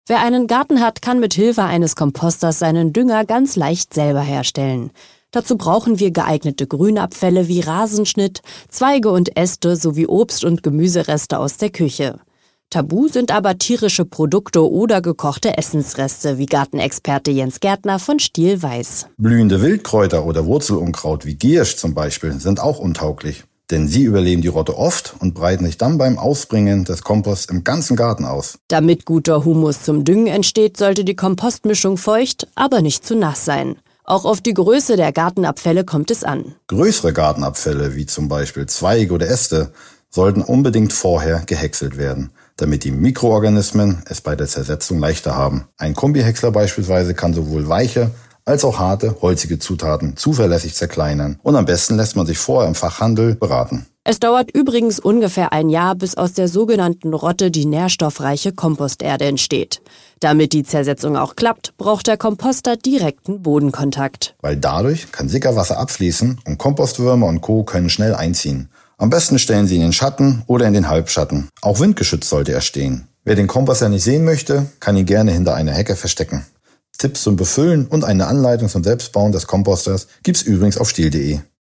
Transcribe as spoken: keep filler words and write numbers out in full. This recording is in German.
Wer einen Garten hat, kann mit Hilfe eines Komposters seinen Dünger ganz leicht selber herstellen. Dazu brauchen wir geeignete Grünabfälle wie Rasenschnitt, Zweige und Äste sowie Obst- und Gemüsereste aus der Küche. Tabu sind aber tierische Produkte oder gekochte Essensreste, wie Gartenexperte Jens Gärtner von Stihl weiß. Blühende Wildkräuter oder Wurzelunkraut wie Giersch zum Beispiel sind auch untauglich. Denn sie überleben die Rotte oft und breiten sich dann beim Ausbringen des Komposts im ganzen Garten aus. Damit guter Humus zum Düngen entsteht, sollte die Kompostmischung feucht, aber nicht zu nass sein. Auch auf die Größe der Gartenabfälle kommt es an. Größere Gartenabfälle, wie zum Beispiel Zweige oder Äste, sollten unbedingt vorher gehäckselt werden, damit die Mikroorganismen es bei der Zersetzung leichter haben. Ein Kombihäcksler beispielsweise kann sowohl weiche als auch harte, holzige Zutaten zuverlässig zerkleinern. Und am besten lässt man sich vorher im Fachhandel beraten. Es dauert übrigens ungefähr ein Jahr, bis aus der sogenannten Rotte die nährstoffreiche Komposterde entsteht. Damit die Zersetzung auch klappt, braucht der Komposter direkten Bodenkontakt. Weil dadurch kann Sickerwasser abfließen und Kompostwürmer und Co. können schnell einziehen. Am besten stellen Sie ihn in den Schatten oder in den Halbschatten. Auch windgeschützt sollte er stehen. Wer den Komposter nicht sehen möchte, kann ihn gerne hinter einer Hecke verstecken. Tipps zum Befüllen und eine Anleitung zum Selbstbauen des Komposters gibt's übrigens auf stihl punkt de.